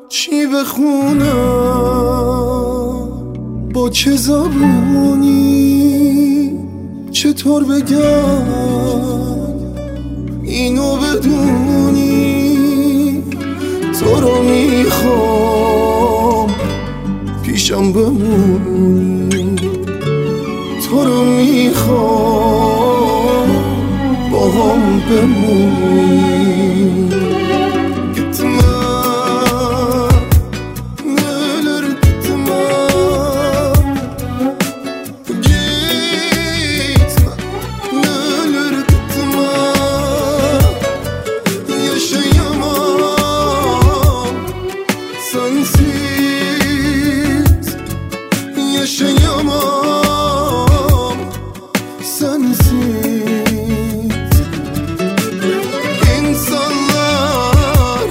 چی بخونم، با چه زبونی، چطور بگم اینو بدونی. تو رو میخوام پیشم بمونی، تو رو میخوام با هم بمونی. Yaşayamam sensiz. İnsanlar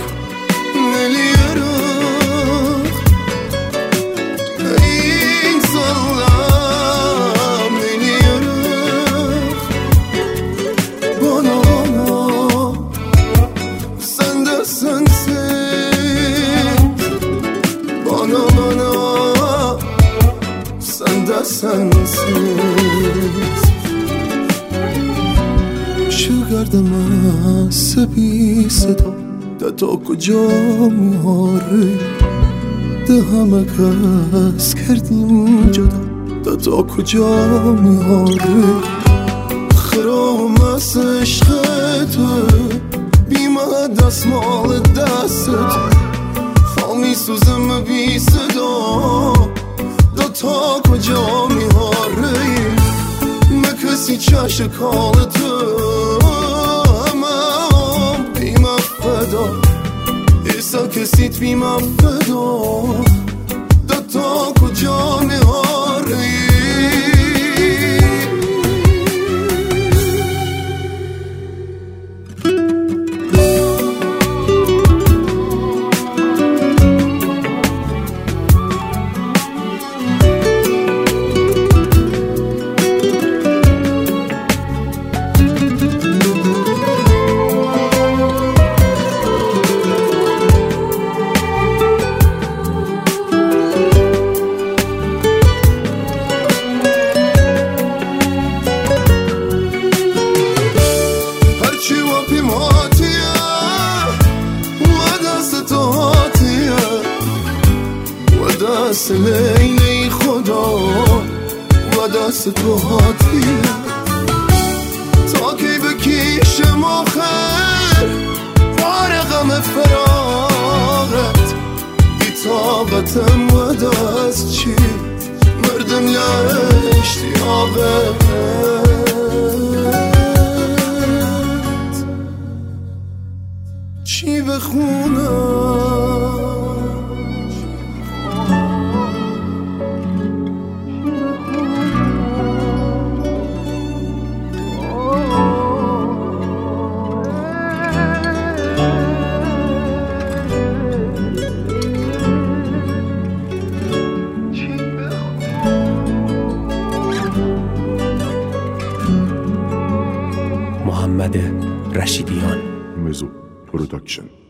neliyorum, insanlar neliyorum. Bana sen de sensiz. Bana sen de sensiz. شگرد مست بی صدا تا کجا میاری، ده همه کس کردیم جدا تا کجا میاری. خرام از عشق تو بیمه دستمال دستت، فامی سوزم بی صدا تا کجا میاری. مکسی چش کالتو امام بیمه فدا، ایسا کسیت بیمه فدا تا کجا میاری. دست لیلی خدا و دست تو هاتیه، تا کی بکیشم آخر بار غم فراغت. بی طاقتم و دست چی مردم لاشتیاقت. چی بخونم، محمد رشیدیان. مزو پروداکشن.